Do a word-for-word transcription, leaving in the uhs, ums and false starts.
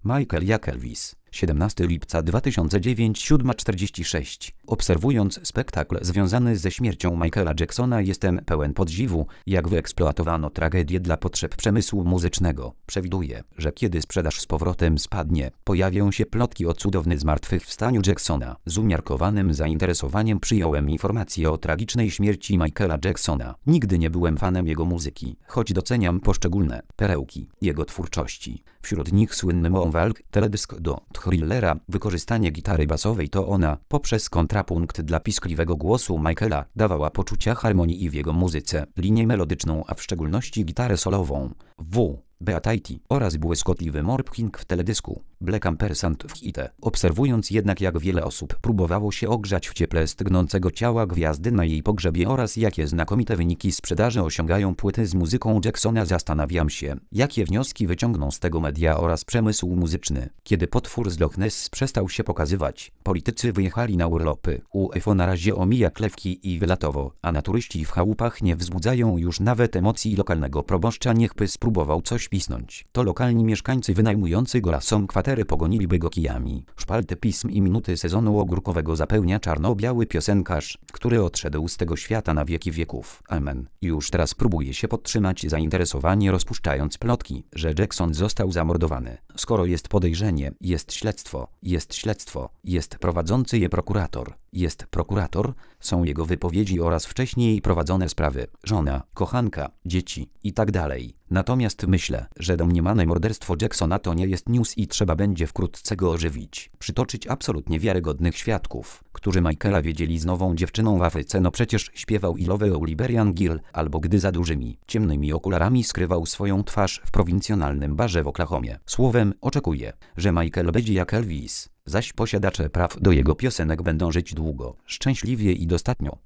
Michael jak Elvis. siedemnastego lipca dwa tysiące dziewiątego, siódma czterdzieści sześć. Obserwując spektakl związany ze śmiercią Michaela Jacksona, jestem pełen podziwu, jak wyeksploatowano tragedię dla potrzeb przemysłu muzycznego. Przewiduję, że kiedy sprzedaż z powrotem spadnie, pojawią się plotki o cudownym zmartwychwstaniu Jacksona. Z umiarkowanym zainteresowaniem przyjąłem informację o tragicznej śmierci Michaela Jacksona. Nigdy nie byłem fanem jego muzyki, choć doceniam poszczególne perełki jego twórczości. Wśród nich słynny Moonwalk, teledysk do Thrillera, wykorzystanie gitary basowej to ona, poprzez kontrapunkt dla piskliwego głosu Michaela, dawała poczucia harmonii w jego muzyce, linię melodyczną, a w szczególności gitarę solową. W. Beatie oraz błyskotliwy morphing w teledysku Black Ampersand w hicie. Obserwując jednak, jak wiele osób próbowało się ogrzać w cieple stygnącego ciała gwiazdy na jej pogrzebie oraz jakie znakomite wyniki sprzedaży osiągają płyty z muzyką Jacksona, zastanawiam się, jakie wnioski wyciągną z tego media oraz przemysł muzyczny. Kiedy potwór z Loch Ness przestał się pokazywać, politycy wyjechali na urlopy. U F O na razie omija klewki i wylatowo, a naturyści w chałupach nie wzbudzają już nawet emocji lokalnego proboszcza, niechby spróbował coś pisnąć. To lokalni mieszkańcy wynajmujący go lasom kwatery pogoniliby go kijami. Szpalty pism i minuty sezonu ogórkowego zapełnia czarno-biały piosenkarz, który odszedł z tego świata na wieki wieków. Amen. Już teraz próbuje się podtrzymać zainteresowanie, rozpuszczając plotki, że Jackson został zamordowany. Skoro jest podejrzenie, jest śledztwo, jest śledztwo, jest prowadzący je prokurator, jest prokurator, są jego wypowiedzi oraz wcześniej prowadzone sprawy, żona, kochanka, dzieci i tak dalej. Natomiast myślę, że domniemane morderstwo Jacksona to nie jest news i trzeba będzie wkrótce go ożywić. Przytoczyć absolutnie wiarygodnych świadków, którzy Michaela wiedzieli z nową dziewczyną w Afryce. No przecież śpiewał I Love You Liberian Girl, albo gdy za dużymi, ciemnymi okularami skrywał swoją twarz w prowincjonalnym barze w Oklahomie. Słowem, oczekuję, że Michael będzie jak Elvis, zaś posiadacze praw do jego piosenek będą żyć długo, szczęśliwie i dostatnio.